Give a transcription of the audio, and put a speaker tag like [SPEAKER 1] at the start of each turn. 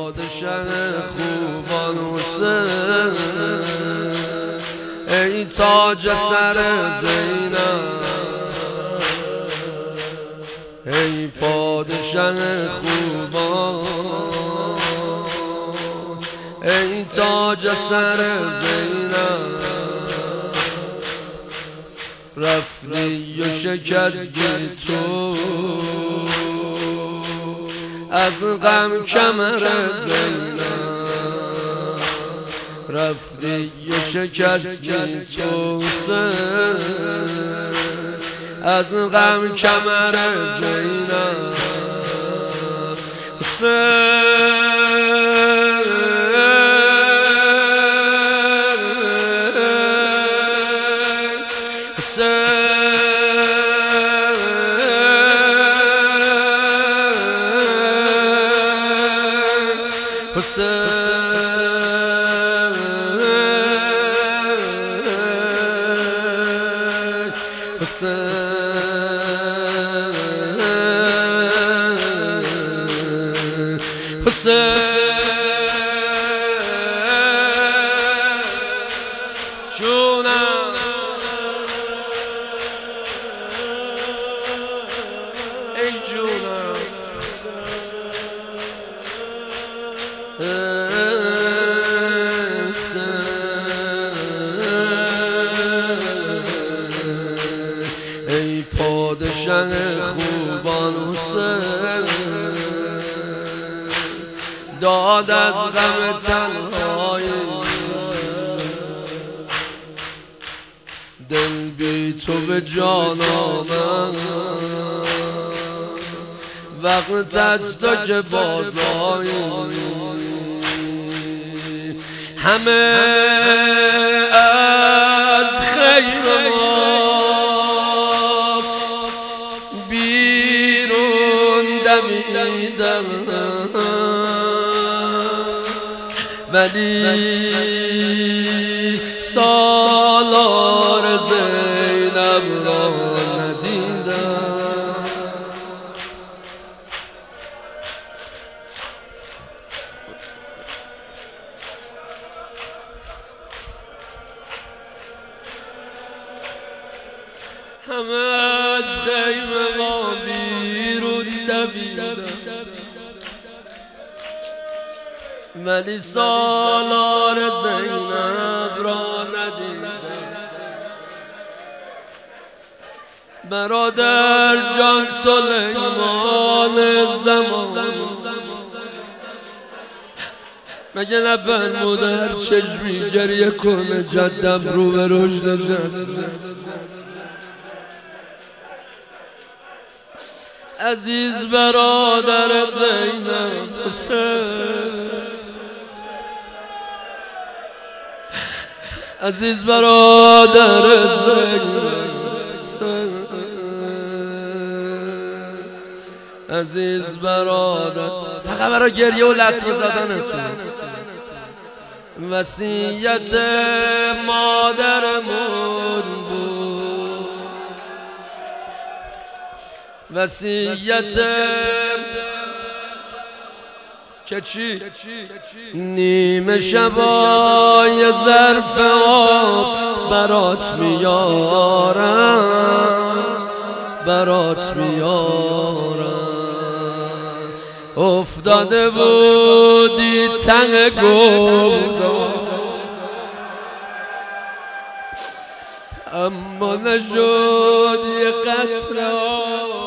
[SPEAKER 1] پادشه خوبان حسین، ای تاج سر زینب، ای پادشه خوبان، ای تاج سر زینب، رفتی و شکستی تو از غم کمر زینب، رفتی و شکستی تو از غم کمر زینب، جونم ای جونم ای پادشه خوبان حسین، داد از غم تنهایی، دل بی تو به جان آمد، وقت از تو که بازایی، همه از خیر ما بیرون دویدن، ولی سالار زینب را ندیدم، همه از خیمه ما بیرون دویدن، ولی سالار زینب را ندیدم. برادر جان سلیمان زمان، مگه نفرمود هر چشمی گریه کنه جدم رو به رشد نشسته؟ عزیز برادر زینب حسین، عزیز برادر زینب حسین، عزیز برادر، فقط برای گریه و لطمه زدنتون. وصیت مادرمون بود، وصیت که چی؟ نیمه شبای ظرف آب برات میارم، برات میارم. افتاده بودی ته گفتم، اما نشد یه قطره